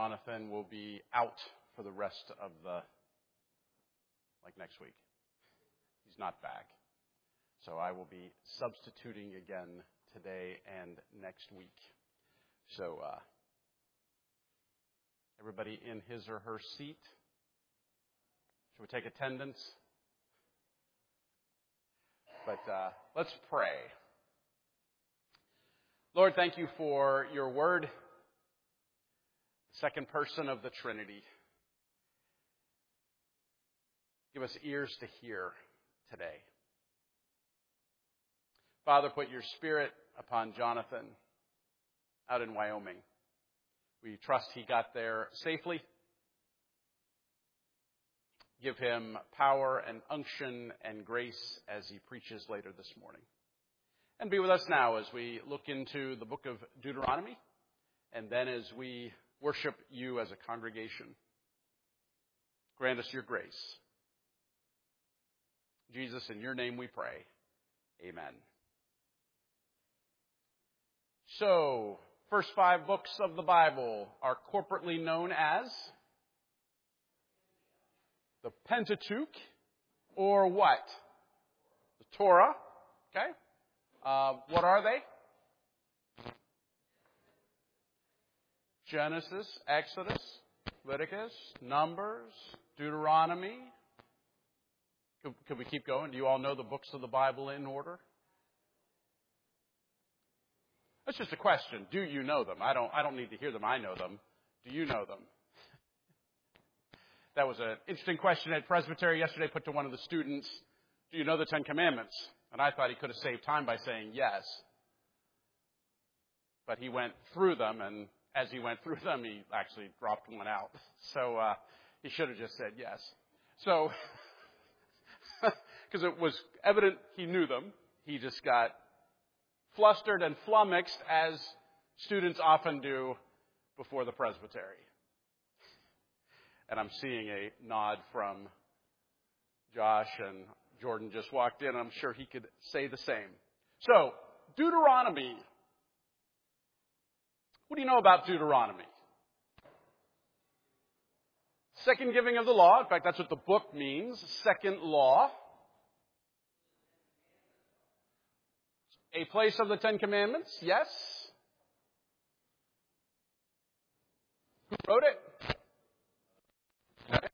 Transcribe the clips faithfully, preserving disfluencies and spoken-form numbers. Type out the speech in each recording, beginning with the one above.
Jonathan will be out for the rest of the, like next week. He's not back. So I will be substituting again today and next week. So uh, everybody in his or her seat. Should we take attendance? But uh, let's pray. Lord, thank you for your word, second person of the Trinity. Give us ears to hear today. Father, put your Spirit upon Jonathan out in Wyoming. We trust he got there safely. Give him power and unction and grace as he preaches later this morning. And be with us now as we look into the book of Deuteronomy, and then as we worship you as a congregation. Grant us your grace. Jesus, in your name we pray. Amen. So, first five books of the Bible are corporately known as the Pentateuch, or what? The Torah. Okay? Uh, what are they? Genesis, Exodus, Leviticus, Numbers, Deuteronomy. Could, could we keep going? Do you all know the books of the Bible in order? That's just a question. Do you know them? I don't, I don't need to hear them. I know them. Do you know them? That was an interesting question at Presbytery yesterday put to one of the students. Do you know the Ten Commandments? And I thought he could have saved time by saying yes. But he went through them, and as he went through them, he actually dropped one out. So uh, he should have just said yes. So, because it was evident he knew them, he just got flustered and flummoxed, as students often do before the presbytery. And I'm seeing a nod from Josh, and Jordan just walked in. I'm sure he could say the same. So, Deuteronomy. What do you know about Deuteronomy? Second giving of the law. In fact, that's what the book means. Second law. A place of the Ten Commandments. Yes. Who wrote it? Okay.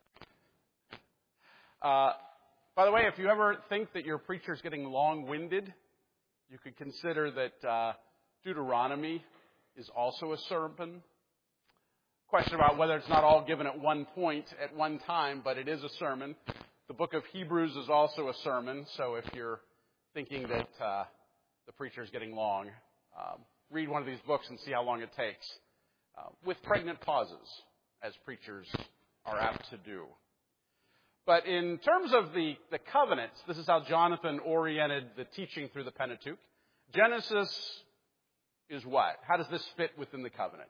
Uh, by the way, if you ever think that your preacher is getting long-winded, you could consider that uh, Deuteronomy is also a sermon. Question about whether it's not all given at one point, at one time, but it is a sermon. The book of Hebrews is also a sermon, so if you're thinking that uh, the preacher is getting long, um, read one of these books and see how long it takes, uh, with pregnant pauses, as preachers are apt to do. But in terms of the, the covenants, this is how Jonathan oriented the teaching through the Pentateuch. Genesis is what? How does this fit within the covenant?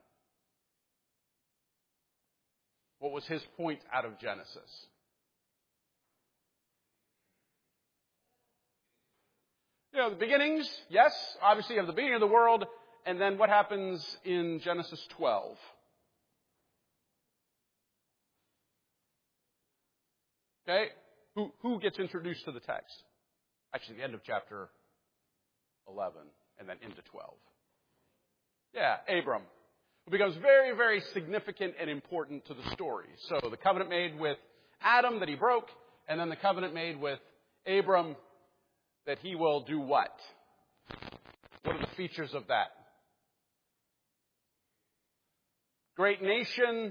What was his point out of Genesis? You know, the beginnings, yes. Obviously, you have the beginning of the world. And then what happens in Genesis twelve? Okay? Who, who gets introduced to the text? Actually, the end of chapter eleven and then into twelve. Yeah, Abram, who becomes very, very significant and important to the story. So the covenant made with Adam that he broke, and then the covenant made with Abram that he will do what? What are the features of that? Great nation.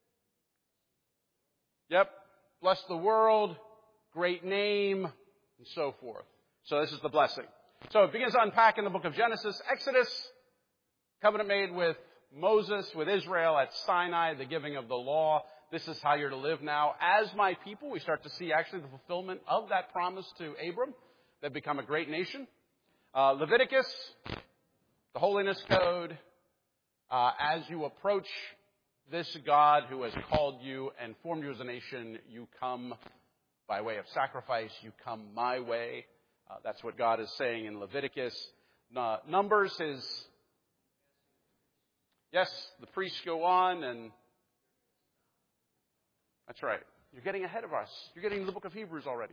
Yep. Bless the world. Great name. And so forth. So this is the blessing. So it begins to unpack in the book of Genesis. Exodus. Covenant made with Moses, with Israel at Sinai, the giving of the law. This is how you're to live now as my people. We start to see actually the fulfillment of that promise to Abram. They've become a great nation. Uh, Leviticus, the holiness code. Uh, as you approach this God who has called you and formed you as a nation, you come by way of sacrifice. You come my way. Uh, that's what God is saying in Leviticus. Uh, Numbers is, yes, the priests go on and That's right. You're getting ahead of us. You're getting to the book of Hebrews already.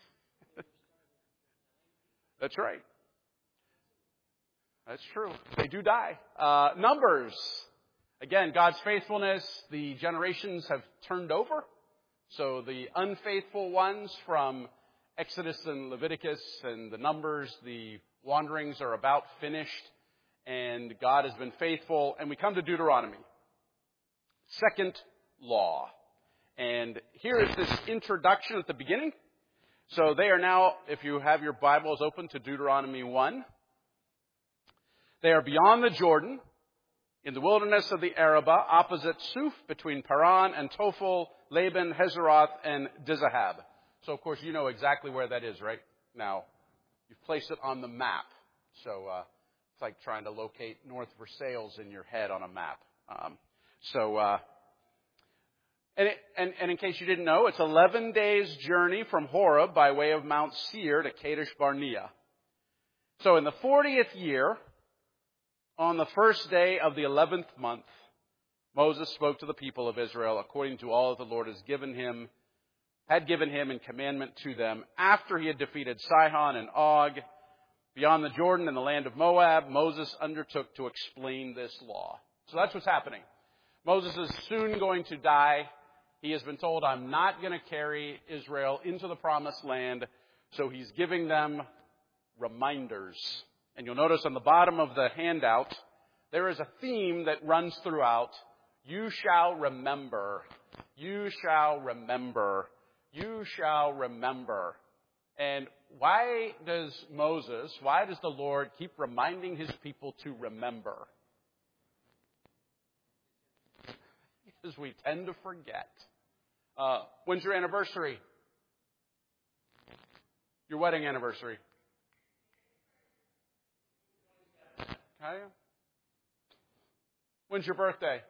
That's right. That's true. They do die. Uh, Numbers. Again, God's faithfulness. The generations have turned over. So the unfaithful ones from Exodus and Leviticus and the Numbers, the wanderings are about finished. And God has been faithful. And we come to Deuteronomy. Second law. And here is this introduction at the beginning. So they are now, if you have your Bibles open to Deuteronomy one, they are beyond the Jordan, in the wilderness of the Arabah, opposite Suf, between Paran and Tophel, Laban, Hazeroth, and Dizahab. So, of course, you know exactly where that is, right? Now, you've placed it on the map. So uh, it's like trying to locate North Versailles in your head on a map. Um, so... Uh, And, it, and, and in case you didn't know, it's eleven days' journey from Horeb by way of Mount Seir to Kadesh Barnea. So in the fortieth year, on the first day of the eleventh month, Moses spoke to the people of Israel according to all that the Lord has given him, had given him in commandment to them. After he had defeated Sihon and Og, beyond the Jordan and the land of Moab, Moses undertook to explain this law. So that's what's happening. Moses is soon going to die. He has been told, I'm not going to carry Israel into the promised land. So he's giving them reminders. And you'll notice on the bottom of the handout, there is a theme that runs throughout. You shall remember. You shall remember. You shall remember. And why does Moses, why does the Lord keep reminding his people to remember? Because we tend to forget. Uh, when's your anniversary? Your wedding anniversary? Okay. When's your birthday?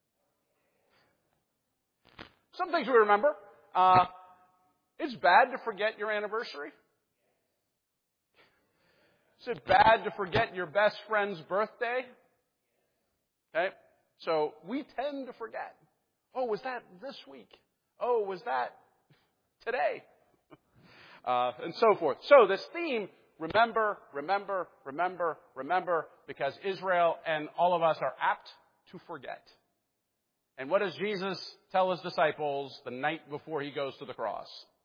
Some things we remember. Uh, it's bad to forget your anniversary. Is it bad to forget your best friend's birthday? Okay. So we tend to forget. Oh, was that this week? Oh, was that today? Uh, and so forth. So this theme, remember, remember, remember, remember, because Israel and all of us are apt to forget. And what does Jesus tell his disciples the night before he goes to the cross?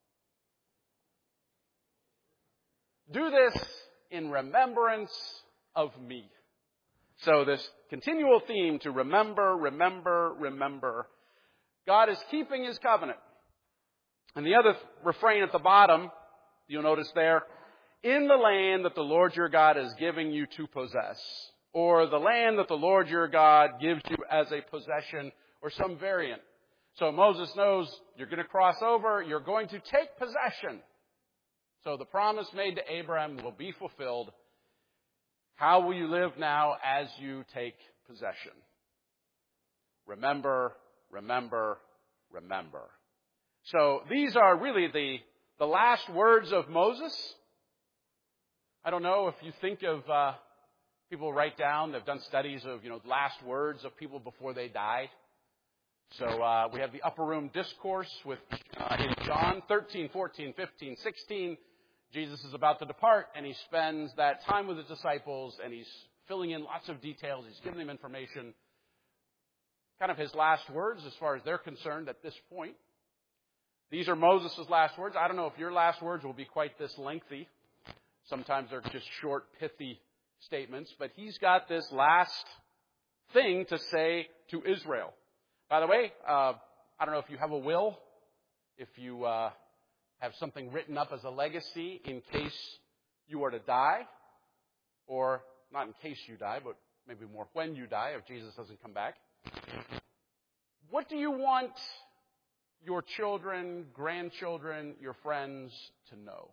Do this in remembrance of me. So this continual theme to remember, remember, remember. God is keeping his covenant. And the other refrain at the bottom, you'll notice there, in the land that the Lord your God is giving you to possess, or the land that the Lord your God gives you as a possession, or some variant. So Moses knows you're going to cross over, you're going to take possession. So the promise made to Abraham will be fulfilled. How will you live now as you take possession? Remember, remember, remember. So these are really the, the last words of Moses. I don't know if you think of uh, people write down, they've done studies of, you know, last words of people before they die. So uh, we have the upper room discourse with uh, in John thirteen, fourteen, fifteen, sixteen. Jesus is about to depart, and he spends that time with his disciples, and he's filling in lots of details. He's giving them information. Kind of his last words as far as they're concerned at this point. These are Moses' last words. I don't know if your last words will be quite this lengthy. Sometimes they're just short, pithy statements. But he's got this last thing to say to Israel. By the way, uh, I don't know if you have a will, if you uh, have something written up as a legacy in case you are to die, or not in case you die, but maybe more when you die, if Jesus doesn't come back. What do you want your children, grandchildren, your friends to know?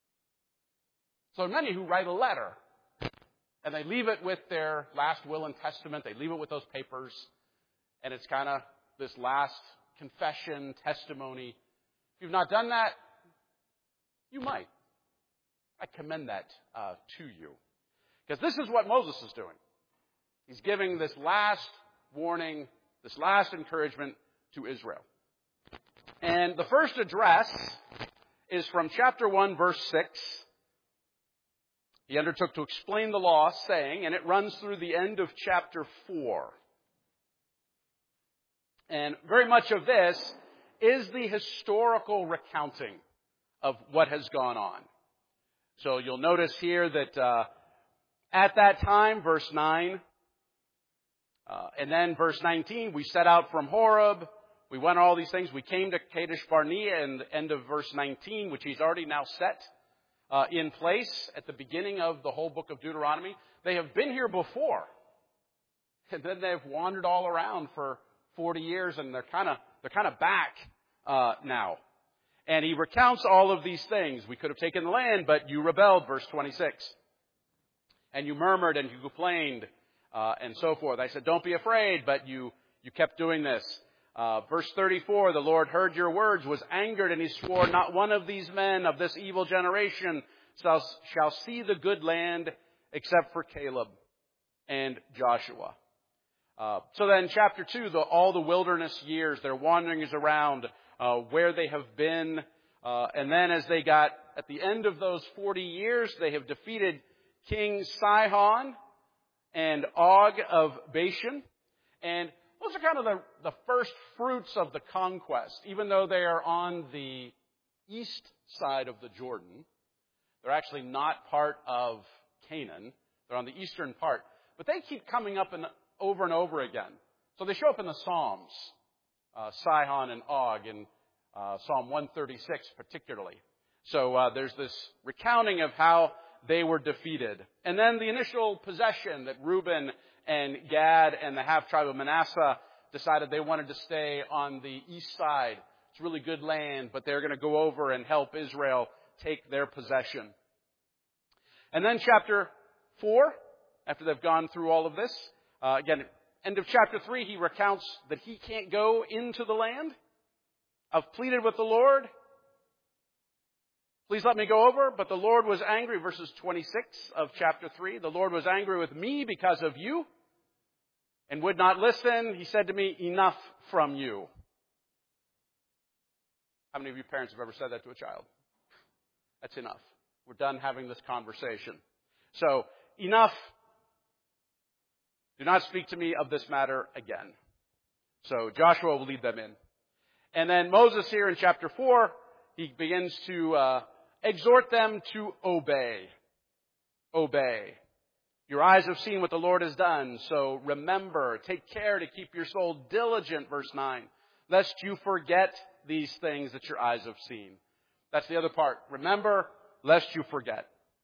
So many who write a letter, and they leave it with their last will and testament. They leave it with those papers, and it's kind of this last confession, testimony. If you've not done that, you might. I commend that uh, to you. Because this is what Moses is doing. He's giving this last warning, this last encouragement to Israel. And the first address is from chapter one, verse six. He undertook to explain the law, saying, and it runs through the end of chapter four. And very much of this is the historical recounting of what has gone on. So you'll notice here that uh, at that time, verse nine, uh, and then verse nineteen, we set out from Horeb. We went all these things. We came to Kadesh Barnea in the end of verse nineteen, which he's already now set uh, in place at the beginning of the whole book of Deuteronomy. They have been here before. And then they've wandered all around for forty years, and they're kind of they're kind of back uh, now. And he recounts all of these things. We could have taken the land, but you rebelled, verse twenty-six. And you murmured and you complained, uh, and so forth. I said, don't be afraid, but you, you kept doing this. Uh, verse thirty-four, the Lord heard your words, was angered, and he swore, not one of these men of this evil generation shall, shall see the good land except for Caleb and Joshua. Uh, so then chapter two, the, all the wilderness years, their wanderings around, uh, where they have been. Uh, and then as they got at the end of those forty years, they have defeated King Sihon and Og of Bashan. And those are kind of the, the first fruits of the conquest. Even though they are on the east side of the Jordan, they're actually not part of Canaan. They're on the eastern part. But they keep coming up in over and over again. So they show up in the Psalms, uh, Sihon and Og, in uh, Psalm one thirty-six particularly. So uh, there's this recounting of how they were defeated. And then the initial possession that Reuben and Gad and the half-tribe of Manasseh decided they wanted to stay on the east side. It's really good land, but they're going to go over and help Israel take their possession. And then chapter four, after they've gone through all of this, Uh, again, end of chapter three, he recounts that he can't go into the land. I've pleaded with the Lord. Please let me go over. But the Lord was angry, verses twenty-six of chapter three. The Lord was angry with me because of you and would not listen. He said to me, enough from you. How many of you parents have ever said that to a child? That's enough. We're done having this conversation. So, enough. Do not speak to me of this matter again. So Joshua will lead them in. And then Moses here in chapter four, he begins to uh, exhort them to obey. Obey. Your eyes have seen what the Lord has done, so remember, take care to keep your soul diligent, verse nine, lest you forget these things that your eyes have seen. That's the other part. Remember, lest you forget.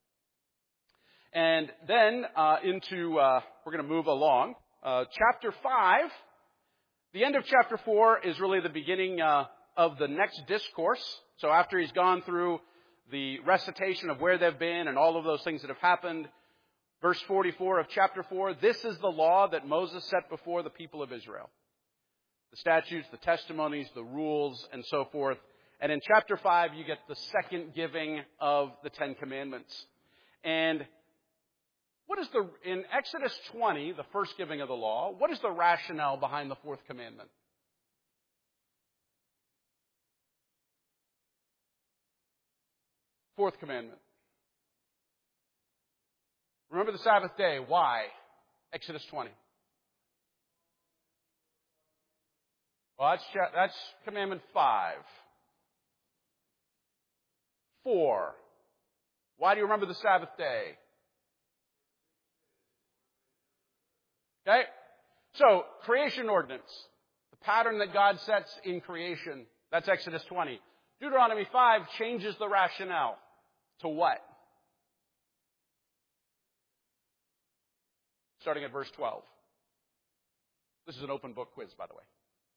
And then uh, into, uh, we're going to move along. Uh, chapter five, the end of chapter four is really the beginning uh, of the next discourse. So after he's gone through the recitation of where they've been and all of those things that have happened, verse forty-four of chapter four, this is the law that Moses set before the people of Israel. The statutes, the testimonies, the rules, and so forth. And in chapter five, you get the second giving of the Ten Commandments. And what is the, in Exodus twenty, the first giving of the law, what is the rationale behind the fourth commandment? Fourth commandment. Remember the Sabbath day. Why? Exodus twenty. Well, that's, that's commandment five. Four. Why do you remember the Sabbath day? Okay? So, creation ordinance. The pattern that God sets in creation. That's Exodus twenty. Deuteronomy five changes the rationale. To what? Starting at verse twelve. This is an open book quiz, by the way.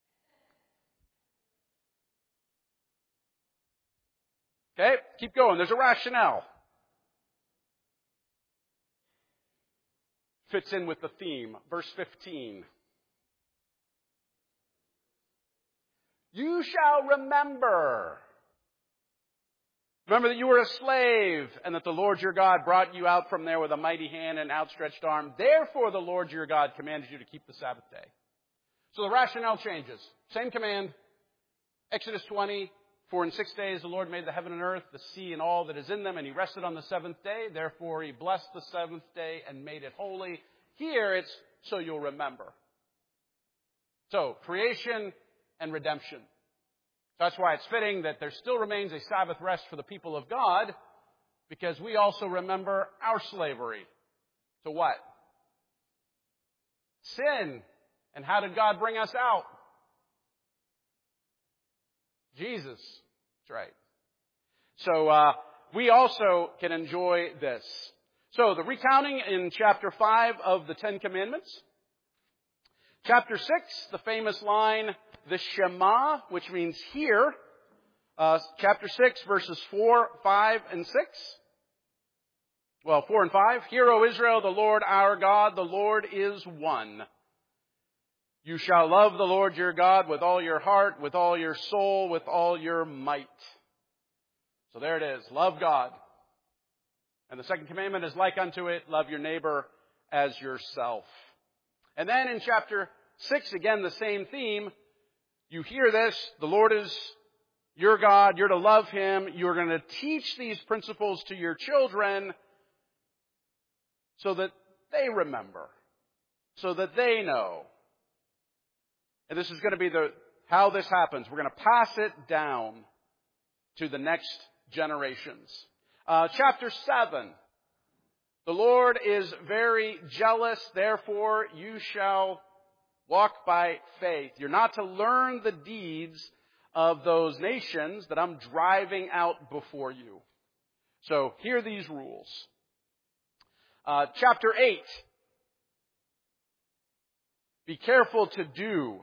Okay? Keep going. There's a rationale. Fits in with the theme. Verse fifteen. You shall remember. Remember that you were a slave and that the Lord your God brought you out from there with a mighty hand and outstretched arm. Therefore the Lord your God commanded you to keep the Sabbath day. So the rationale changes. Same command, Exodus twenty, for in six days the Lord made the heaven and earth, the sea and all that is in them, and he rested on the seventh day. Therefore he blessed the seventh day and made it holy. Here it's so you'll remember. So, creation and redemption. That's why it's fitting that there still remains a Sabbath rest for the people of God, because we also remember our slavery. To what? Sin. And how did God bring us out? Jesus. That's right. So uh, we also can enjoy this. So the recounting in chapter five of the Ten Commandments. Chapter six, the famous line, the Shema, which means hear. Uh, chapter six, verses four, five, and six. Well, four and five. Hear, O Israel, the Lord our God, the Lord is one. You shall love the Lord your God with all your heart, with all your soul, with all your might. So there it is. Love God. And the second commandment is like unto it, love your neighbor as yourself. And then in chapter six, again, the same theme. You hear this, the Lord is your God, you're to love Him, you're going to teach these principles to your children so that they remember, so that they know. And this is going to be the how this happens. We're going to pass it down to the next generations. Uh, chapter seven. The Lord is very jealous, therefore you shall walk by faith. You're not to learn the deeds of those nations that I'm driving out before you. So hear these rules. Uh, chapter eight. Be careful to do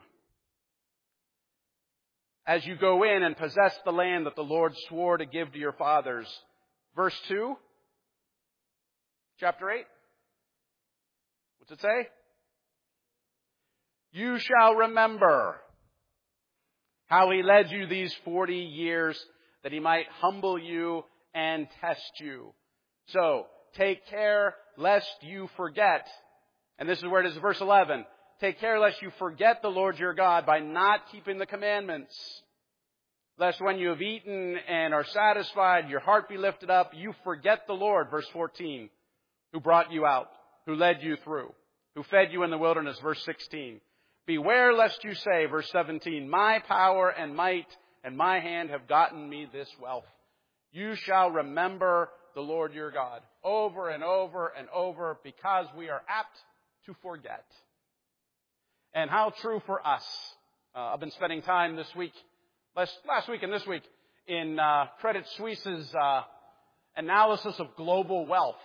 as you go in and possess the land that the Lord swore to give to your fathers. Verse two. Chapter eight. What's it say? You shall remember how He led you these forty years, that He might humble you and test you. So, take care lest you forget. And this is where it is, verse eleven. Take care lest you forget the Lord your God by not keeping the commandments. Lest when you have eaten and are satisfied, your heart be lifted up, you forget the Lord, verse fourteen, who brought you out, who led you through, who fed you in the wilderness, verse sixteen. Beware lest you say, verse seventeen, my power and might and my hand have gotten me this wealth. You shall remember the Lord your God over and over and over, because we are apt to forget. And how true for us. Uh, I've been spending time this week, last, last week and this week, in uh, Credit Suisse's uh, analysis of global wealth.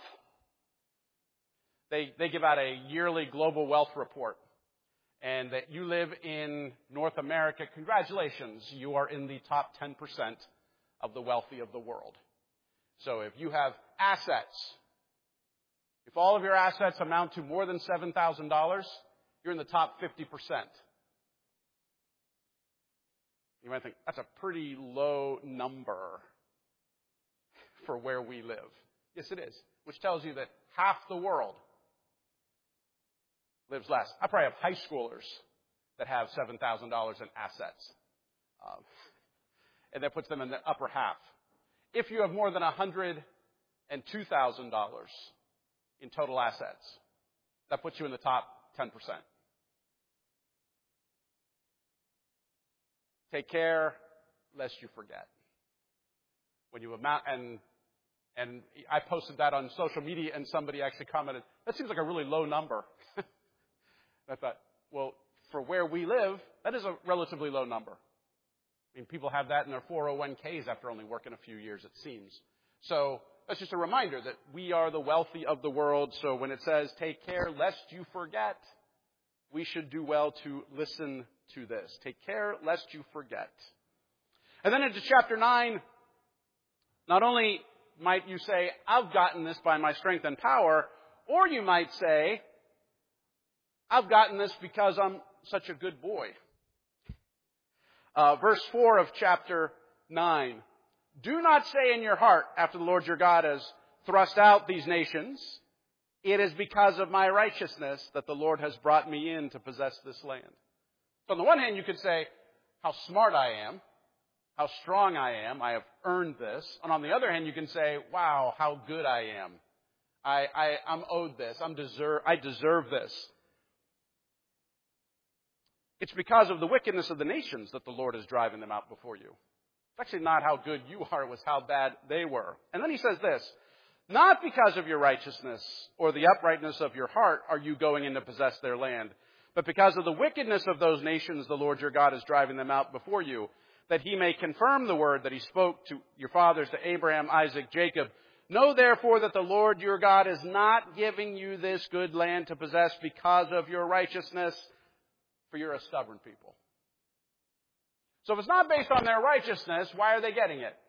They, they give out a yearly global wealth report. And that you live in North America, congratulations, you are in the top ten percent of the wealthy of the world. So if you have assets, if all of your assets amount to more than seven thousand dollars, you're in the top fifty percent. You might think, that's a pretty low number for where we live. Yes, it is. Which tells you that half the world lives less. I probably have high schoolers that have seven thousand dollars in assets. Um, and that puts them in the upper half. If you have more than one hundred two thousand dollars in total assets, that puts you in the top ten percent. Take care lest you forget. When you amount, and and I posted that on social media, and somebody actually commented, that seems like a really low number. I thought, well, for where we live, that is a relatively low number. I mean, people have that in their four oh one k's after only working a few years, it seems. So that's just a reminder that we are the wealthy of the world. So when it says, take care lest you forget, we should do well to listen to this. Take care lest you forget. And then into chapter nine, not only might you say, I've gotten this by my strength and power, or you might say, I've gotten this because I'm such a good boy. Uh, verse four of chapter nine. Do not say in your heart, after the Lord your God has thrust out these nations, it is because of my righteousness that the Lord has brought me in to possess this land. So on the one hand, you could say, how smart I am. how strong I am. I have earned this. And on the other hand, you can say, wow, how good I am. I, I, I'm owed this. I'm deserve, I deserve this. It's because of the wickedness of the nations that the Lord is driving them out before you. It's actually not how good you are. It was how bad they were. And then he says this, not because of your righteousness or the uprightness of your heart are you going in to possess their land, but because of the wickedness of those nations the Lord your God is driving them out before you, that he may confirm the word that he spoke to your fathers, to Abraham, Isaac, Jacob. Know therefore that the Lord your God is not giving you this good land to possess because of your righteousness, for you're a stubborn people. So if it's not based on their righteousness, why are they getting it?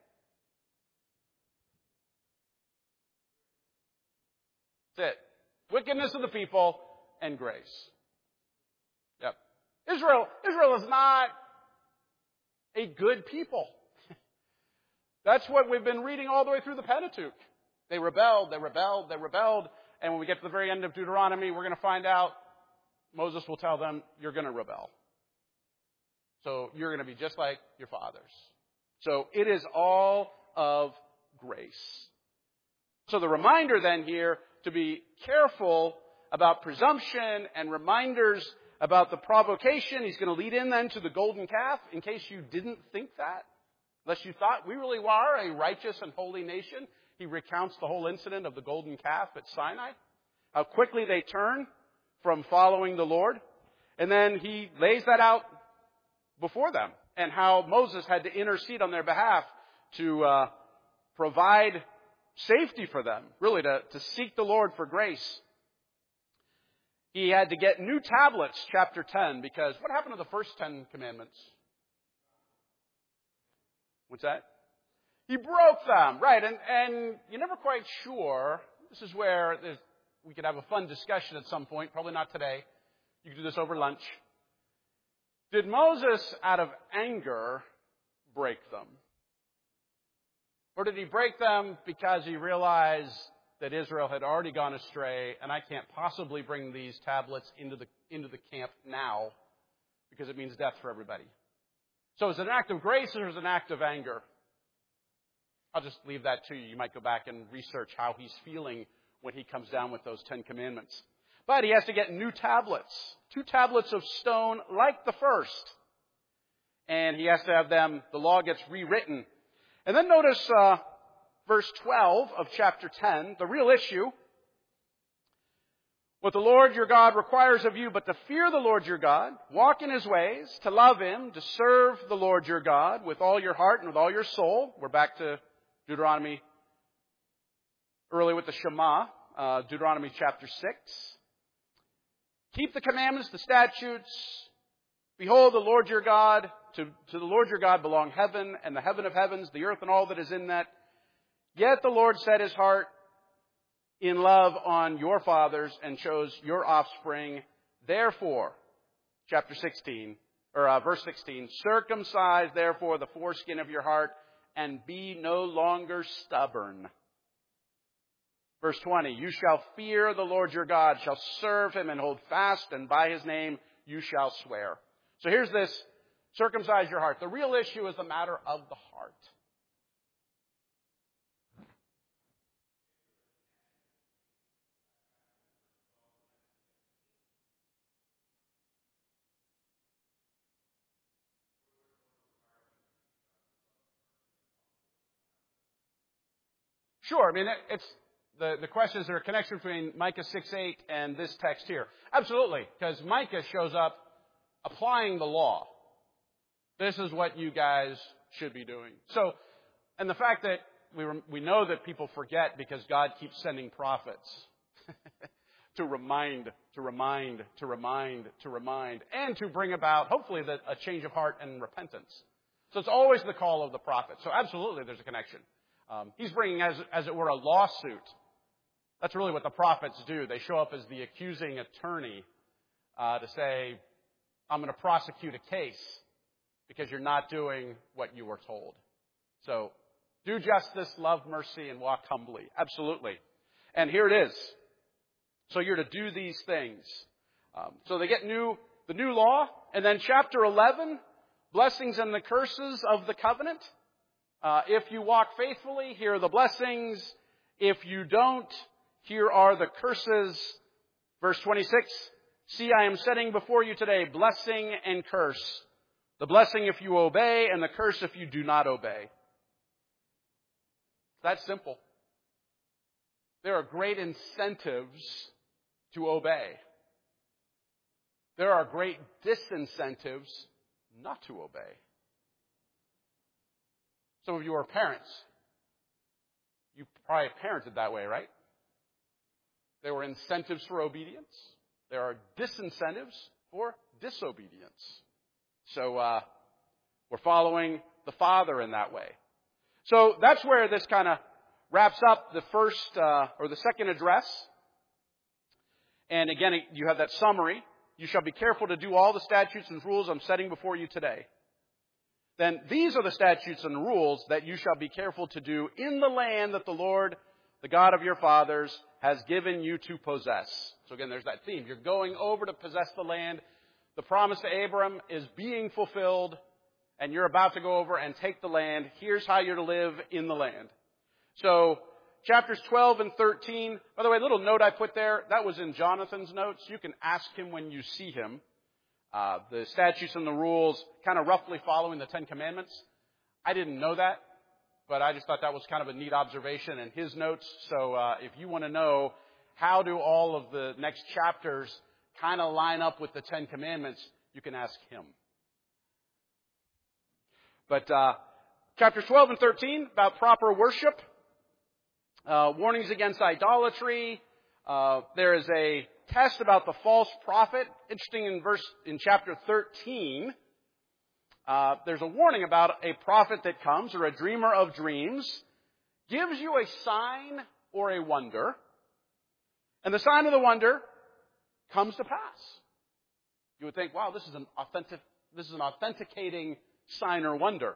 That's it. Wickedness of the people and grace. Yep. Israel, Israel is not a good people. That's what we've been reading all the way through the Pentateuch. They rebelled, they rebelled, they rebelled. And when we get to the very end of Deuteronomy, we're going to find out Moses will tell them, you're going to rebel. So you're going to be just like your fathers. So it is all of grace. So the reminder then here to be careful about presumption and reminders about the provocation. He's going to lead in then to the golden calf, in case you didn't think that. Unless you thought we really are a righteous and holy nation. He recounts the whole incident of the golden calf at Sinai. How quickly they turn from following the Lord. And then he lays that out before them. And how Moses had to intercede on their behalf to uh, provide safety for them. Really to, to seek the Lord for grace. He had to get new tablets, chapter ten, because what happened to the first ten commandments? What's that? He broke them, right? And, and you're never quite sure. This is where we could have a fun discussion at some point. Probably not today. You can do this over lunch. Did Moses, out of anger, break them? Or did he break them because he realized that Israel had already gone astray, and I can't possibly bring these tablets into the, into the camp now because it means death for everybody? So is it an act of grace or is it an act of anger? I'll just leave that to you. You might go back and research how he's feeling when he comes down with those Ten Commandments. But he has to get new tablets, two tablets of stone like the first. And he has to have them, the law gets rewritten. And then notice uh, verse twelve of chapter ten, the real issue. What the Lord your God requires of you, but to fear the Lord your God, walk in his ways, to love him, to serve the Lord your God with all your heart and with all your soul. We're back to Deuteronomy, early with the Shema, uh, Deuteronomy chapter six. Keep the commandments, the statutes. Behold, the Lord your God, to, to the Lord your God belong heaven and the heaven of heavens, the earth and all that is in that. Yet the Lord set his heart in love on your fathers and chose your offspring. Therefore, chapter sixteen, or uh, verse sixteen, circumcise therefore the foreskin of your heart and be no longer stubborn. Verse twenty, you shall fear the Lord your God, shall serve him and hold fast, and by his name you shall swear. So here's this, circumcise your heart. The real issue is the matter of the heart. Sure, I mean, it's the, the question is there a connection between Micah six eight and this text here? Absolutely, because Micah shows up applying the law. This is what you guys should be doing. So, and the fact that we we know that people forget because God keeps sending prophets to remind, to remind, to remind, to remind, and to bring about, hopefully, the, a change of heart and repentance. So it's always the call of the prophet. So absolutely, there's a connection. Um, he's bringing, as, as it were, a lawsuit. That's really what the prophets do. They show up as the accusing attorney uh, to say, I'm going to prosecute a case because you're not doing what you were told. So do justice, love mercy, and walk humbly. Absolutely. And here it is. So you're to do these things. Um, so they get new the new law. And then chapter eleven, blessings and the curses of the covenant. Uh, if you walk faithfully, here are the blessings. If you don't, here are the curses. Verse twenty-six, see, I am setting before you today blessing and curse. The blessing if you obey, and the curse if you do not obey. That's simple. There are great incentives to obey. There are great disincentives not to obey. Some of you are parents. You probably parented that way, right? There were incentives for obedience. There are disincentives for disobedience. So uh, we're following the Father in that way. So that's where this kind of wraps up the first uh, or the second address. And again, you have that summary. You shall be careful to do all the statutes and rules I'm setting before you today. Then these are the statutes and rules that you shall be careful to do in the land that the Lord, the God of your fathers, has given you to possess. So again, there's that theme. You're going over to possess the land. The promise to Abram is being fulfilled, and you're about to go over and take the land. Here's how you're to live in the land. So chapters twelve and thirteen, by the way, a little note I put there, that was in Jonathan's notes. You can ask him when you see him. Uh, the statutes and the rules kind of roughly following the Ten Commandments. I didn't know that, but I just thought that was kind of a neat observation in his notes. So uh, if you want to know how do all of the next chapters kind of line up with the Ten Commandments, you can ask him. But uh, chapters twelve and thirteen, about proper worship, uh, warnings against idolatry. Uh, there is a test about the false prophet. Interesting, in verse in chapter thirteen, uh, there's a warning about a prophet that comes, or a dreamer of dreams, gives you a sign or a wonder, and the sign or the wonder comes to pass. You would think, wow, this is an authentic, this is an authenticating sign or wonder.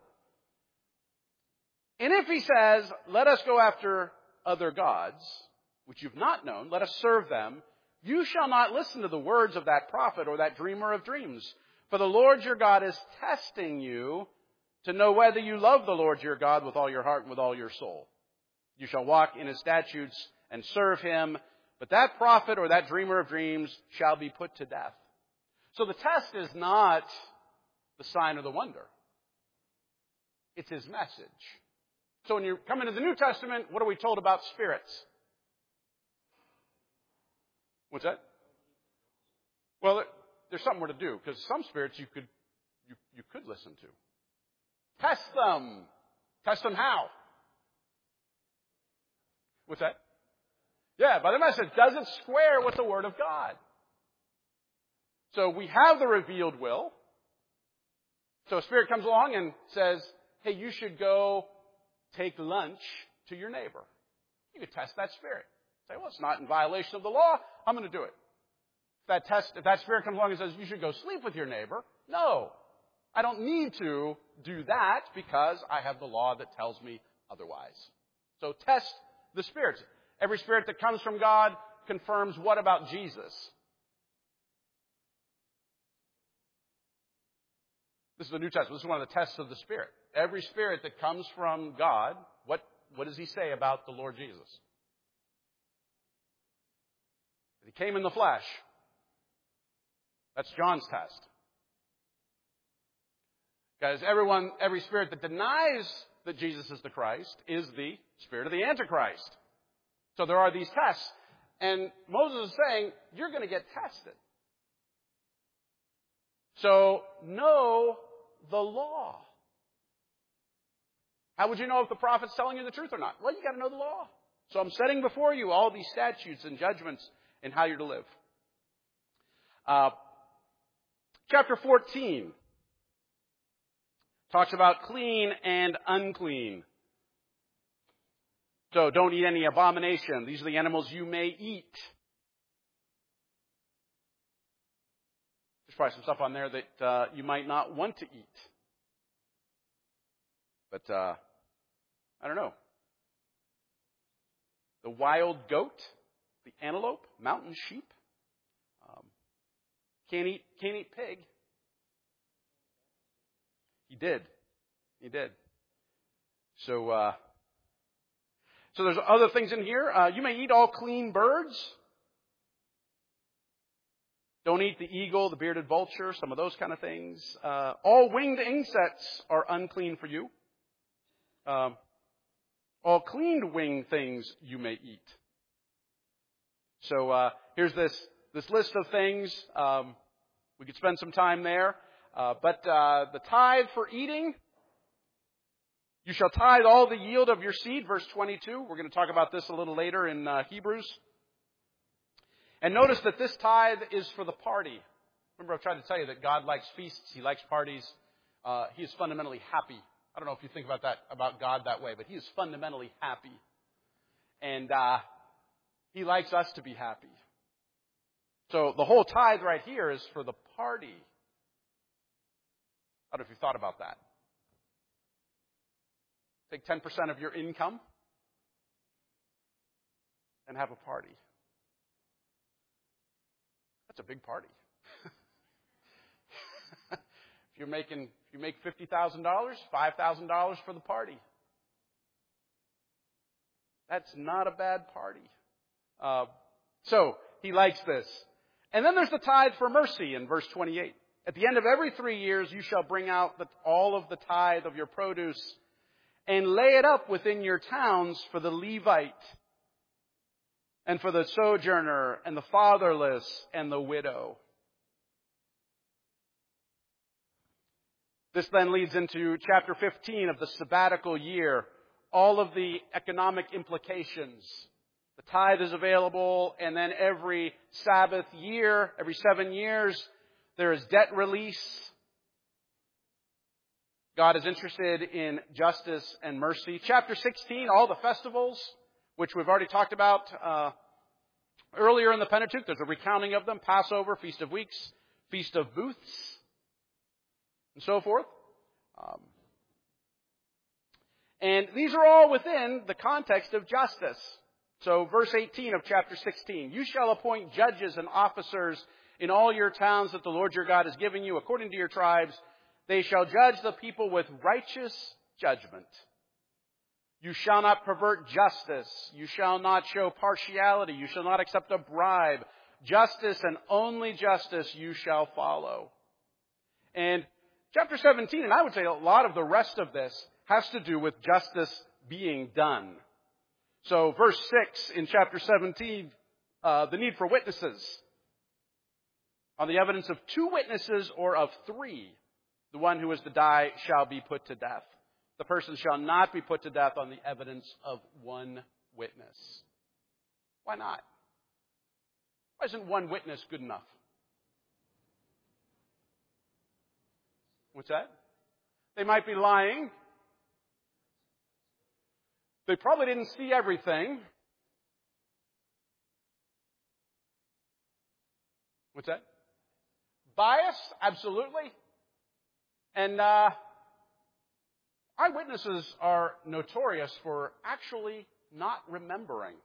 And if he says, let us go after other gods, which you've not known, let us serve them, you shall not listen to the words of that prophet or that dreamer of dreams. For the Lord your God is testing you to know whether you love the Lord your God with all your heart and with all your soul. You shall walk in his statutes and serve him, but that prophet or that dreamer of dreams shall be put to death. So the test is not the sign or the wonder. It's his message. So when you come into the New Testament, what are we told about spirits? What's that? Well, there's something more to do, because some spirits you could you, you could listen to. Test them. Test them how? What's that? Yeah, by the message. Does it square with the Word of God? So we have the revealed will. So a spirit comes along and says, hey, you should go take lunch to your neighbor. You could test that spirit. Say, well, it's not in violation of the law. I'm going to do it. If that, test, if that spirit comes along and says, you should go sleep with your neighbor, no. I don't need to do that because I have the law that tells me otherwise. So test the spirits. Every spirit that comes from God confirms what about Jesus? This is the New Testament. This is one of the tests of the Spirit. Every spirit that comes from God, what, what does he say about the Lord Jesus? That he came in the flesh. That's John's test. Guys, everyone, every spirit that denies that Jesus is the Christ is the spirit of the Antichrist. So there are these tests. And Moses is saying, you're going to get tested. So know the law. How would you know if the prophet's telling you the truth or not? Well, you got to know the law. So I'm setting before you all these statutes and judgments and how you're to live. Uh, chapter fourteen talks about clean and unclean. So don't eat any abomination. These are the animals you may eat. There's probably some stuff on there that uh, you might not want to eat. But, uh, I don't know. The wild goat, the antelope, mountain sheep. Um, can't eat, can't eat pig. He did. He did. So, uh, so there's other things in here. Uh, you may eat all clean birds. Don't eat the eagle, the bearded vulture, some of those kind of things. Uh, all winged insects are unclean for you. Um, all cleaned winged things you may eat. So uh, here's this this list of things. Um, we could spend some time there. Uh, but uh, the tithe for eating, you shall tithe all the yield of your seed, verse twenty-two. We're going to talk about this a little later in uh, Hebrews. And notice that this tithe is for the party. Remember, I've tried to tell you that God likes feasts. He likes parties. Uh, he is fundamentally happy. I don't know if you think about that, about God that way, but he is fundamentally happy. And uh, he likes us to be happy. So the whole tithe right here is for the party. I don't know if you've thought about that. Take ten percent of your income and have a party. That's a big party. If you're making, if you make fifty thousand dollars, five thousand dollars for the party. That's not a bad party. Uh, so, he likes this. And then there's the tithe for mercy in verse twenty-eight. At the end of every three years, you shall bring out the, all of the tithe of your produce and lay it up within your towns for the Levite and for the sojourner and the fatherless and the widow. This then leads into chapter fifteen of the sabbatical year. All of the economic implications. The tithe is available, and then every Sabbath year, every seven years, there is debt release. God is interested in justice and mercy. Chapter sixteen, all the festivals, which we've already talked about uh, earlier in the Pentateuch. There's a recounting of them. Passover, Feast of Weeks, Feast of Booths, and so forth. Um, and these are all within the context of justice. So verse eighteen of chapter sixteen, you shall appoint judges and officers in all your towns that the Lord your God has given you according to your tribes. They shall judge the people with righteous judgment. You shall not pervert justice. You shall not show partiality. You shall not accept a bribe. Justice and only justice you shall follow. And chapter seventeen, and I would say a lot of the rest of this, has to do with justice being done. So verse six in chapter seventeen, uh, the need for witnesses. On the evidence of two witnesses or of three, the one who is to die shall be put to death. The person shall not be put to death on the evidence of one witness. Why not? Why isn't one witness good enough? What's that? They might be lying. They probably didn't see everything. What's that? Bias? Absolutely. And uh, eyewitnesses are notorious for actually not remembering.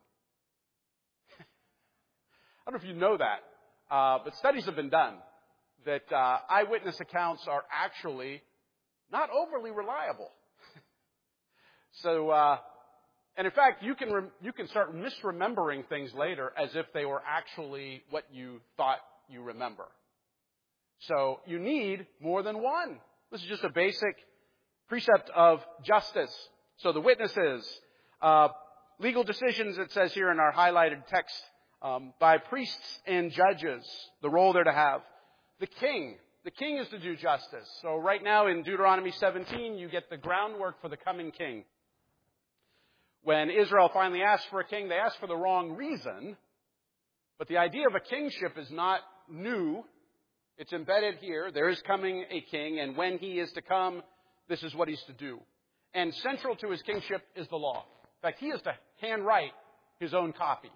I don't know if you know that, uh, but studies have been done that uh, eyewitness accounts are actually not overly reliable. so, uh, and in fact, you can re- you can start misremembering things later as if they were actually what you thought you remember. So you need more than one. This is just a basic precept of justice. So the witnesses, uh, legal decisions, it says here in our highlighted text, um, by priests and judges, the role they're to have. The king. The king is to do justice. So right now in Deuteronomy seventeen, you get the groundwork for the coming king. When Israel finally asked for a king, they asked for the wrong reason. But the idea of a kingship is not new. It's embedded here. There is coming a king, and when he is to come, this is what he's to do. And central to his kingship is the law. In fact, he is to handwrite his own copy.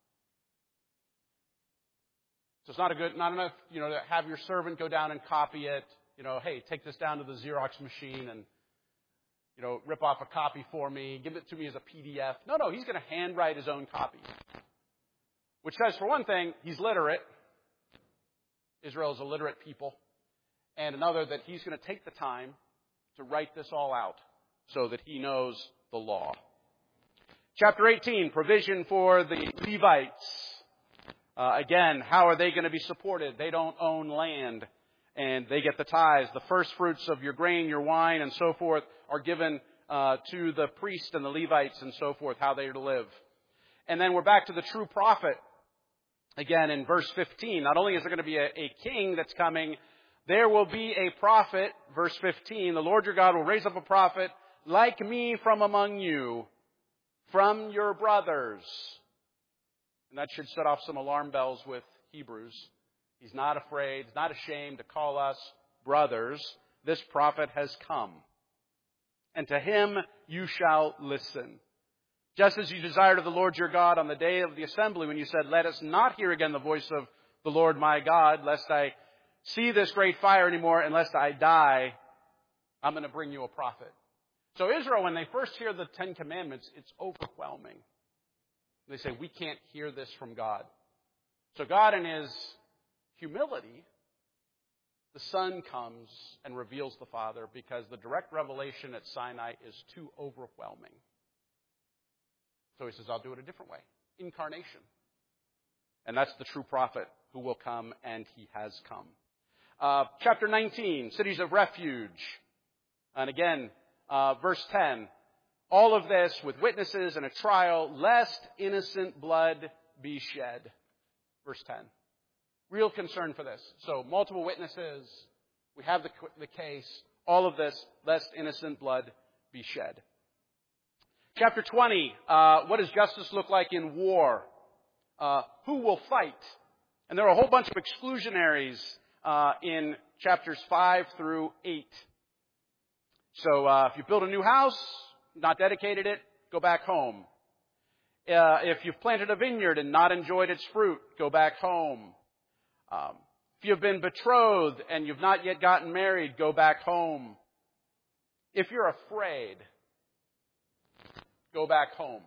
So it's not a good, not enough, you know, to have your servant go down and copy it. You know, hey, take this down to the Xerox machine and, you know, rip off a copy for me. Give it to me as a P D F. No, no, he's going to handwrite his own copy. Which says, for one thing, he's literate. Israel is a literate people. And another, that he's going to take the time to write this all out so that he knows the law. Chapter eighteen, provision for the Levites. Uh, again, how are they going to be supported? They don't own land, and they get the tithes. The first fruits of your grain, your wine, and so forth are given uh, to the priest and the Levites and so forth, how they are to live. And then we're back to the true prophet. Again, in verse fifteen, not only is there going to be a, a king that's coming, there will be a prophet. Verse fifteen, the Lord your God will raise up a prophet like me from among you, from your brothers. And that should set off some alarm bells with Hebrews. He's not afraid, he's not ashamed to call us brothers. This prophet has come. And to him you shall listen. Just as you desired of the Lord your God on the day of the assembly, when you said, let us not hear again the voice of the Lord my God, lest I see this great fire anymore, and lest I die, I'm going to bring you a prophet. So Israel, when they first hear the Ten Commandments, it's overwhelming. They say, we can't hear this from God. So God, in his humility, the Son comes and reveals the Father, because the direct revelation at Sinai is too overwhelming. So he says, I'll do it a different way. Incarnation. And that's the true prophet who will come, and he has come. Uh, chapter nineteen, cities of refuge. And again, uh, verse ten. All of this with witnesses and a trial, lest innocent blood be shed. Verse ten. Real concern for this. So multiple witnesses. We have the, the case. All of this, lest innocent blood be shed. Chapter twenty, uh, what does justice look like in war? Uh, who will fight? And there are a whole bunch of exclusionaries uh, in chapters five through eight. So uh, if you build a new house, not dedicated it, go back home. Uh, if you've planted a vineyard and not enjoyed its fruit, go back home. Um, if you've been betrothed and you've not yet gotten married, go back home. If you're afraid, go back home.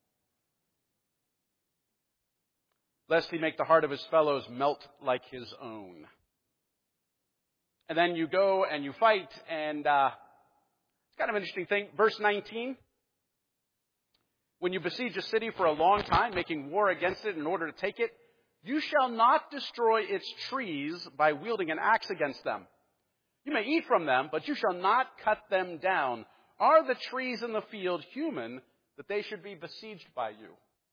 Lest he make the heart of his fellows melt like his own. And then you go and you fight, and uh, it's kind of an interesting thing. Verse nineteen. When you besiege a city for a long time, making war against it in order to take it, you shall not destroy its trees by wielding an axe against them. You may eat from them, but you shall not cut them down. Are the trees in the field human, that they should be besieged by you?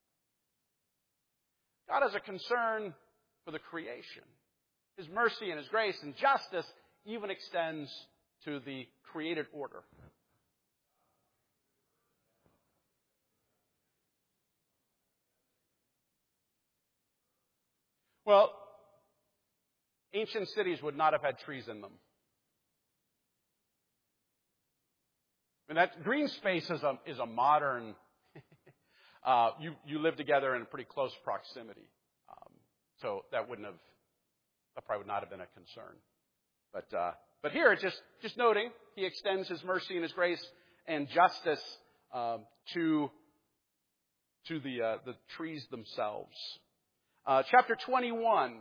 God has a concern for the creation. His mercy and his grace and justice even extends to the created order. Well, ancient cities would not have had trees in them. And that green space is a, is a modern, uh, you, you live together in pretty close proximity. Um, so that wouldn't have, that probably would not have been a concern. But, uh, but here it's just, just noting, he extends his mercy and his grace and justice, um, to, to the, uh, the trees themselves. Uh, chapter twenty-one,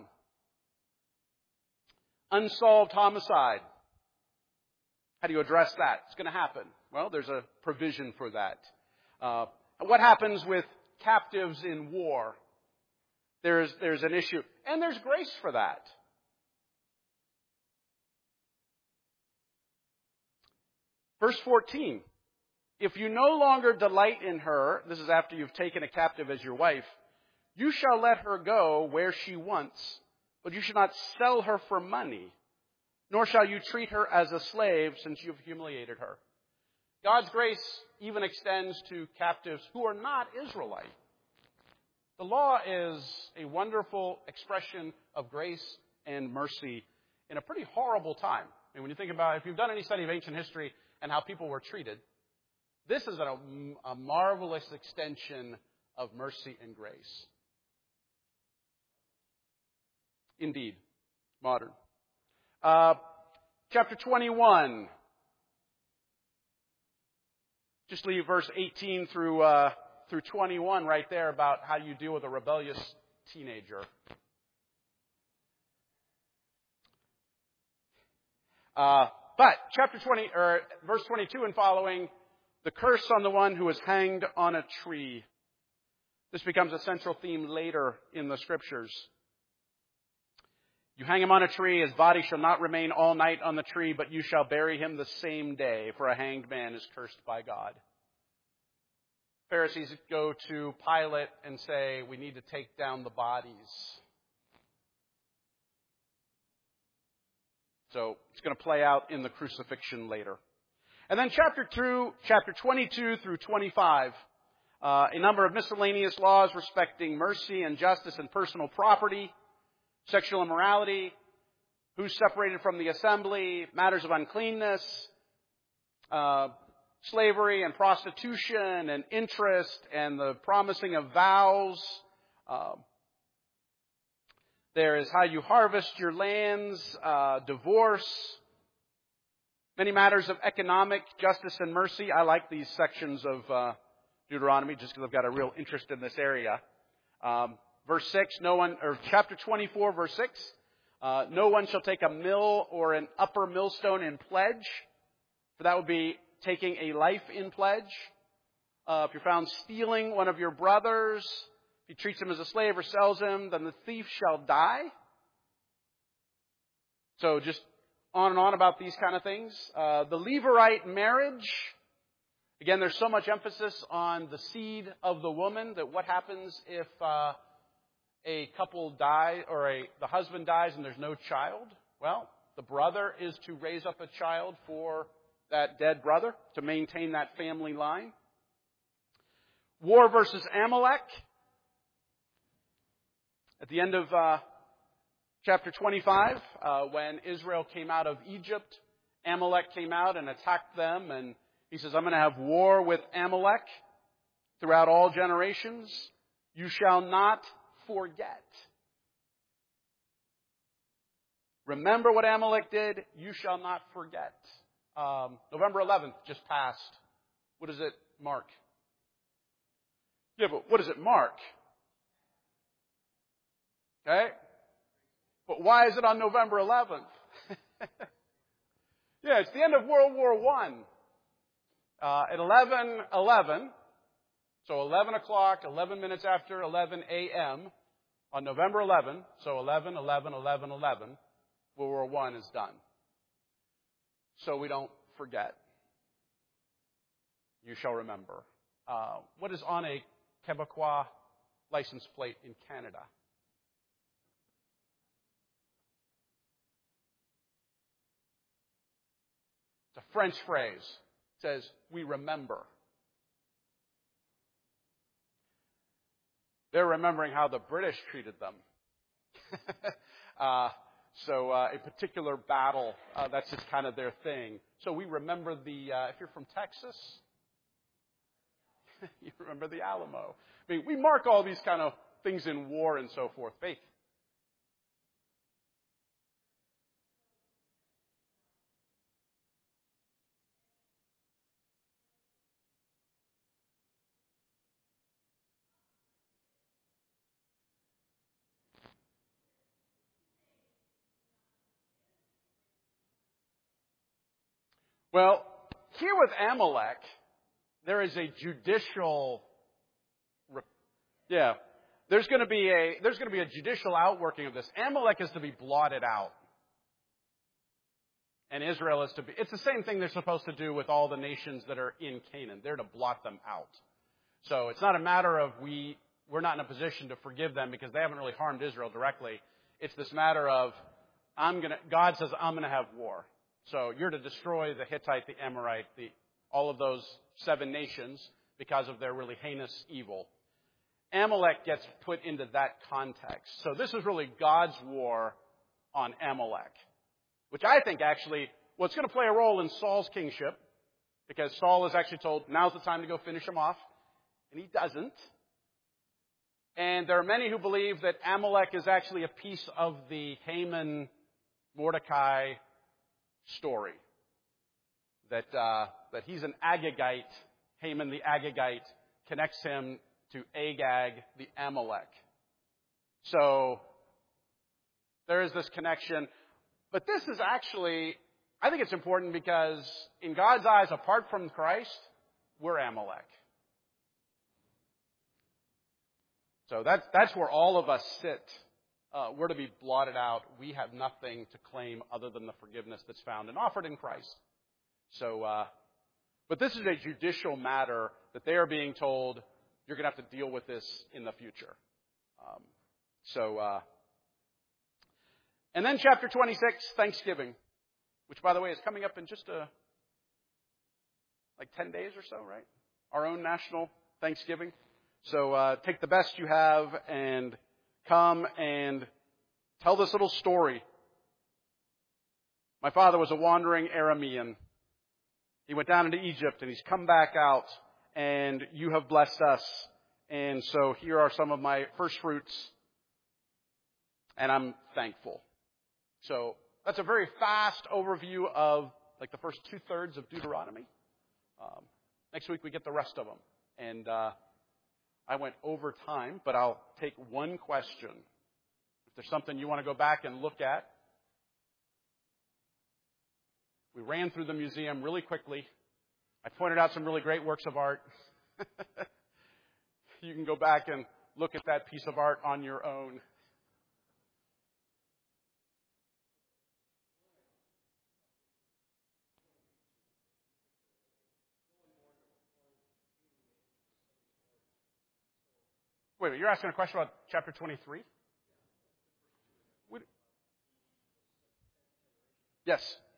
unsolved homicide. How do you address that? It's going to happen. Well, there's a provision for that. Uh, what happens with captives in war? There's, there's an issue. And there's grace for that. Verse fourteen. If you no longer delight in her, this is after you've taken a captive as your wife, you shall let her go where she wants, but you shall not sell her for money, nor shall you treat her as a slave, since you have humiliated her. God's grace even extends to captives who are not Israelite. The law is a wonderful expression of grace and mercy in a pretty horrible time. And when you think about it, if you've done any study of ancient history and how people were treated, this is a, a marvelous extension of mercy and grace. Indeed, modern. Uh, chapter twenty-one. Just leave verse eighteen through uh, through twenty-one right there about how you deal with a rebellious teenager. Uh, but chapter twenty, or verse twenty-two and following, the curse on the one who is hanged on a tree. This becomes a central theme later in the scriptures. You hang him on a tree, his body shall not remain all night on the tree, but you shall bury him the same day, for a hanged man is cursed by God. Pharisees go to Pilate and say, we need to take down the bodies. So it's going to play out in the crucifixion later. And then chapter two, chapter twenty-two through twenty-five, uh, a number of miscellaneous laws respecting mercy and justice and personal property, sexual immorality, who's separated from the assembly, matters of uncleanness, uh, slavery and prostitution and interest and the promising of vows. Uh, there is how you harvest your lands, uh, divorce, many matters of economic justice and mercy. I like these sections of uh, Deuteronomy just because I've got a real interest in this area. Um, verse six, no one, or chapter twenty-four, verse six, uh, no one shall take a mill or an upper millstone in pledge, for that would be taking a life in pledge. Uh, if you're found stealing one of your brothers, if he treats him as a slave or sells him, then the thief shall die. So just on and on about these kind of things. Uh, the Levirate marriage. Again, there's so much emphasis on the seed of the woman that what happens if uh, a couple die or a the husband dies and there's no child? Well, the brother is to raise up a child for that dead brother to maintain that family line. War versus Amalek. At the end of uh, chapter twenty-five, uh, when Israel came out of Egypt, Amalek came out and attacked them, and he says, I'm going to have war with Amalek throughout all generations. You shall not forget. Remember what Amalek did. You shall not forget. Um, November eleventh just passed. What does it mark? Yeah, but what does it mark? Okay? But why is it on November eleventh? Yeah, it's the end of World War One. Uh, at eleven eleven, so eleven o'clock, eleven minutes after eleven a.m., on November eleventh, so eleven, eleven, eleven, eleven, World War One is done. So we don't forget. You shall remember. Uh, what is on a Quebecois license plate in Canada? It's a French phrase. It says, we remember. They're remembering how the British treated them. uh, so uh, a particular battle, uh, that's just kind of their thing. So we remember the, uh, if you're from Texas, you remember the Alamo. I mean, we mark all these kind of things in war and so forth. Faith. Well, here with Amalek, there is a judicial, yeah, there's going to be a there's going to be a judicial outworking of this. Amalek is to be blotted out, and Israel is to be. It's the same thing they're supposed to do with all the nations that are in Canaan. They're to blot them out. So it's not a matter of we we're not in a position to forgive them because they haven't really harmed Israel directly. It's this matter of I'm gonna. God says I'm going to have war. So you're to destroy the Hittite, the Amorite, the, all of those seven nations because of their really heinous evil. Amalek gets put into that context. So this is really God's war on Amalek, which I think actually, well, it's going to play a role in Saul's kingship because Saul is actually told, now's the time to go finish him off, and he doesn't. And there are many who believe that Amalek is actually a piece of the Haman, Mordecai story. That uh, that he's an Agagite. Haman the Agagite connects him to Agag the Amalek. So there is this connection. But this is actually, I think it's important because in God's eyes, apart from Christ, we're Amalek. So that's, that's where all of us sit. Uh, we're to be blotted out. We have nothing to claim other than the forgiveness that's found and offered in Christ. So, uh, but this is a judicial matter that they are being told, you're going to have to deal with this in the future. Um, so, uh, and then chapter twenty-six, Thanksgiving, which, by the way, is coming up in just a, like ten days or so, right? Our own national Thanksgiving. So uh, take the best you have and come and tell this little story. My father was a wandering Aramean. He went down into Egypt and he's come back out, and you have blessed us. And so here are some of my first fruits, and I'm thankful. So that's a very fast overview of like the first two thirds of Deuteronomy. Um, next week we get the rest of them. And uh, I went over time, but I'll take one question. If there's something you want to go back and look at. We ran through the museum really quickly. I pointed out some really great works of art. You can go back and look at that piece of art on your own. Wait, wait, you're asking a question about chapter twenty-three? What? Yes.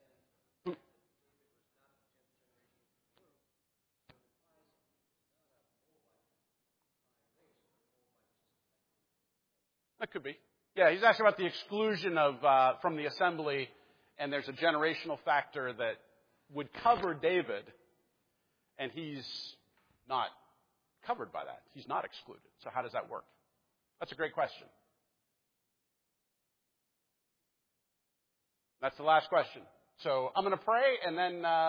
That could be. Yeah, he's asking about the exclusion of uh, from the assembly, and there's a generational factor that would cover David, and he's not covered by that. He's not excluded. So how does that work? That's a great question. That's the last question. So I'm going to pray, and then uh,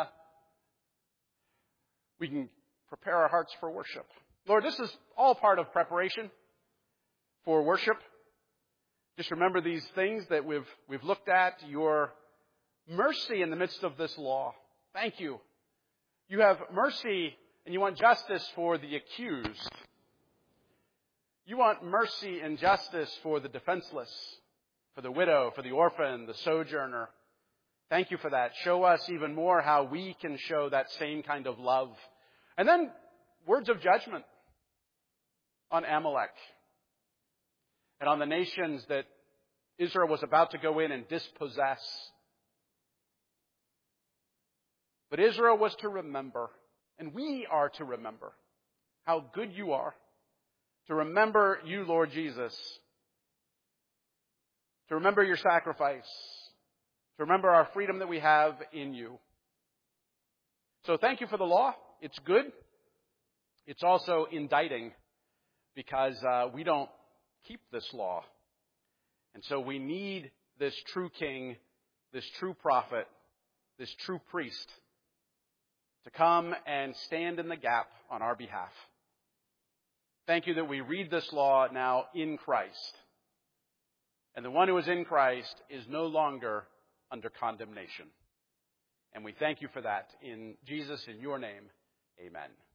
we can prepare our hearts for worship. Lord, this is all part of preparation for worship. Just remember these things that we've we've looked at. Your mercy in the midst of this law. Thank you. You have mercy and you want justice for the accused. You want mercy and justice for the defenseless, for the widow, for the orphan, the sojourner. Thank you for that. Show us even more how we can show that same kind of love. And then words of judgment on Amalek and on the nations that Israel was about to go in and dispossess. But Israel was to remember, and we are to remember, how good you are. To remember you, Lord Jesus. To remember your sacrifice. To remember our freedom that we have in you. So thank you for the law. It's good. It's also indicting because uh, we don't keep this law. And so we need this true king, this true prophet, this true priest to come and stand in the gap on our behalf. Thank you that we read this law now in Christ. And the one who is in Christ is no longer under condemnation. And we thank you for that. In Jesus, in your name, amen.